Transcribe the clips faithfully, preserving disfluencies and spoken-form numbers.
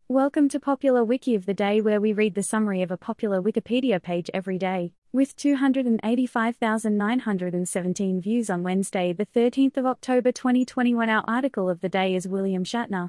Welcome to Popular Wiki of the Day, where we read the summary of a popular Wikipedia page every day. With two hundred eighty-five thousand nine hundred seventeen views on Wednesday, the thirteenth of October twenty twenty-one, our article of the day is William Shatner.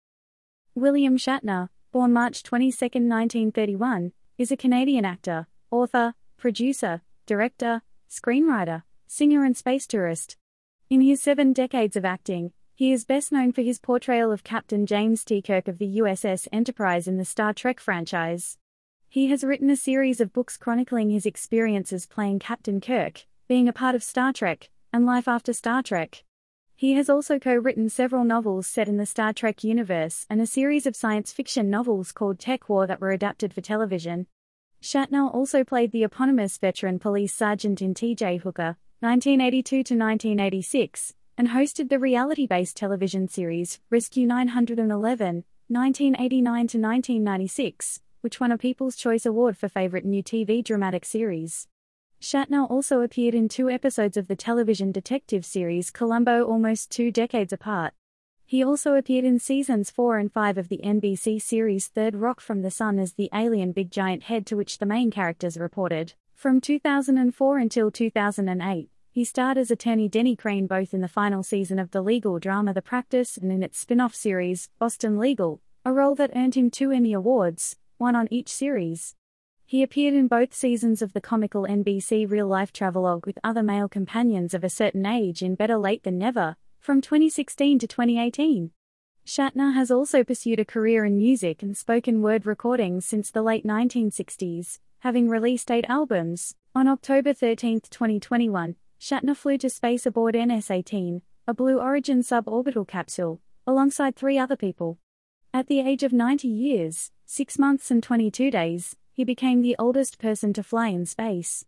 William Shatner, born March twenty-second, nineteen thirty-one, is a Canadian actor, author, producer, director, screenwriter, singer and space tourist. In his seven decades of acting, he is best known for his portrayal of Captain James T. Kirk of the U S S Enterprise in the Star Trek franchise. He has written a series of books chronicling his experiences playing Captain Kirk, being a part of Star Trek, and life after Star Trek. He has also co-written several novels set in the Star Trek universe and a series of science fiction novels called Tech War that were adapted for television. Shatner also played the eponymous veteran police sergeant in T J Hooker, nineteen eighty-two to nineteen eighty-six, and hosted the reality-based television series Rescue nine eleven, nineteen eighty-nine to nineteen ninety-six, which won a People's Choice Award for Favorite New T V Dramatic Series. Shatner also appeared in two episodes of the television detective series Columbo almost two decades apart. He also appeared in seasons four and five of the N B C series Third Rock from the Sun as the alien Big Giant Head, to which the main characters reported. From two thousand four until two thousand eight, he starred as attorney Denny Crane both in the final season of the legal drama The Practice and in its spin-off series, Boston Legal, a role that earned him two Emmy Awards, one on each series. He appeared in both seasons of the comical N B C real-life travelogue with other male companions of a certain age in Better Late Than Never, from twenty sixteen to twenty eighteen. Shatner has also pursued a career in music and spoken word recordings since the late nineteen sixties, having released eight albums. On October thirteenth, twenty twenty-one, Shatner flew to space aboard N S eighteen, a Blue Origin suborbital capsule, alongside three other people. At the age of ninety years, six months and twenty-two days, he became the oldest person to fly in space.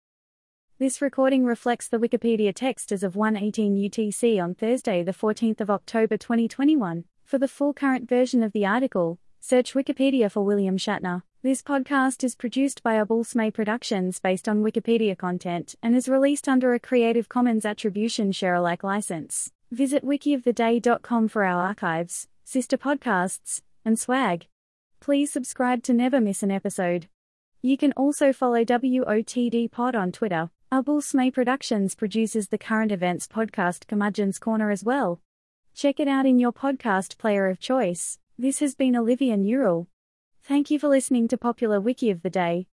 This recording reflects the Wikipedia text as of one eighteen U T C on Thursday the fourteenth of October twenty twenty-one. For the full current version of the article, search Wikipedia for William Shatner. This podcast is produced by Abulsmay Productions based on Wikipedia content and is released under a Creative Commons Attribution Share-alike license. Visit wiki of the day dot com for our archives, sister podcasts, and swag. Please subscribe to never miss an episode. You can also follow W O T D Pod on Twitter. Abulsmay Productions produces the current events podcast Curmudgeon's Corner as well. Check it out in your podcast player of choice. This has been Olivia Newell. Thank you for listening to Popular Wiki of the Day.